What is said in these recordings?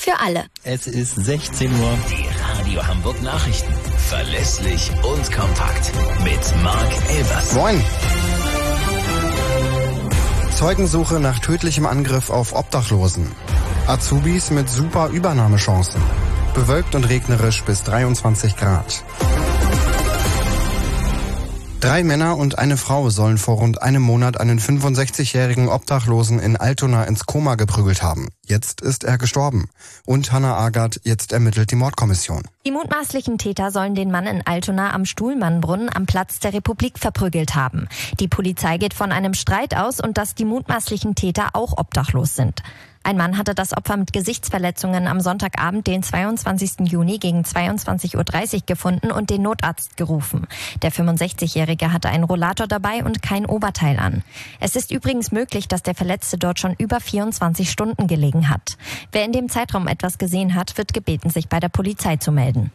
für alle. Es ist 16 Uhr. Die Radio Hamburg Nachrichten. Verlässlich und kompakt. Mit Marc Elvers. Moin. Zeugensuche nach tödlichem Angriff auf Obdachlosen. Azubis mit super Übernahmechancen. Bewölkt und regnerisch bis 23 Grad. 3 Männer und eine Frau sollen vor rund einem Monat einen 65-jährigen Obdachlosen in Altona ins Koma geprügelt haben. Jetzt ist er gestorben. Und Hannah Agard, jetzt ermittelt die Mordkommission. Die mutmaßlichen Täter sollen den Mann in Altona am Stuhlmannbrunnen am Platz der Republik verprügelt haben. Die Polizei geht von einem Streit aus und dass die mutmaßlichen Täter auch obdachlos sind. Ein Mann hatte das Opfer mit Gesichtsverletzungen am Sonntagabend, den 22. Juni gegen 22:30 Uhr gefunden und den Notarzt gerufen. Der 65-Jährige hatte einen Rollator dabei und kein Oberteil an. Es ist übrigens möglich, dass der Verletzte dort schon über 24 Stunden gelegen hat. Wer in dem Zeitraum etwas gesehen hat, wird gebeten, sich bei der Polizei zu melden.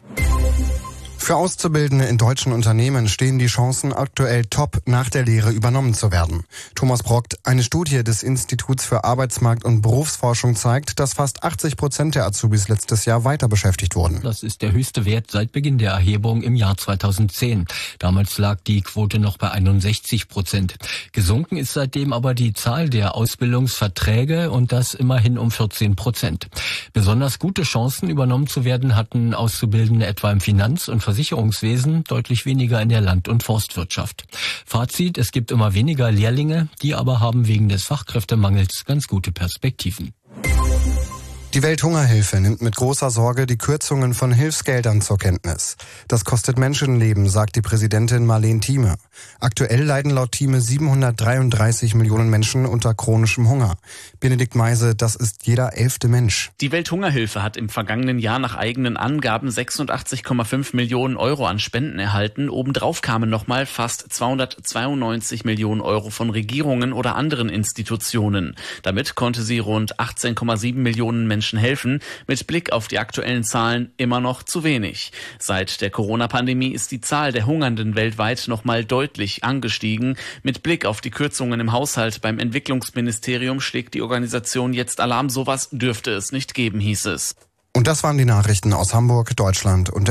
Für Auszubildende in deutschen Unternehmen stehen die Chancen aktuell top, nach der Lehre übernommen zu werden. Thomas Brockt, eine Studie des Instituts für Arbeitsmarkt- und Berufsforschung zeigt, dass fast 80% der Azubis letztes Jahr weiter beschäftigt wurden. Das ist der höchste Wert seit Beginn der Erhebung im Jahr 2010. Damals lag die Quote noch bei 61%. Gesunken ist seitdem aber die Zahl der Ausbildungsverträge und das immerhin um 14%. Besonders gute Chancen, übernommen zu werden, hatten Auszubildende etwa im Finanz- und Versicherungswesen, deutlich weniger in der Land- und Forstwirtschaft. Fazit: Es gibt immer weniger Lehrlinge, die aber haben wegen des Fachkräftemangels ganz gute Perspektiven. Die Welthungerhilfe nimmt mit großer Sorge die Kürzungen von Hilfsgeldern zur Kenntnis. Das kostet Menschenleben, sagt die Präsidentin Marlene Thieme. Aktuell leiden laut Thieme 733 Millionen Menschen unter chronischem Hunger. Benedikt Meise, das ist jeder 11. Mensch. Die Welthungerhilfe hat im vergangenen Jahr nach eigenen Angaben 86,5 Millionen Euro an Spenden erhalten. Obendrauf kamen nochmal fast 292 Millionen Euro von Regierungen oder anderen Institutionen. Damit konnte sie rund 18,7 Millionen Menschen helfen. Mit Blick auf die aktuellen Zahlen immer noch zu wenig. Seit der Corona-Pandemie ist die Zahl der Hungernden weltweit nochmal deutlich angestiegen. Mit Blick auf die Kürzungen im Haushalt beim Entwicklungsministerium schlägt die Organisation jetzt Alarm. Sowas dürfte es nicht geben, hieß es. Und das waren die Nachrichten aus Hamburg, Deutschland und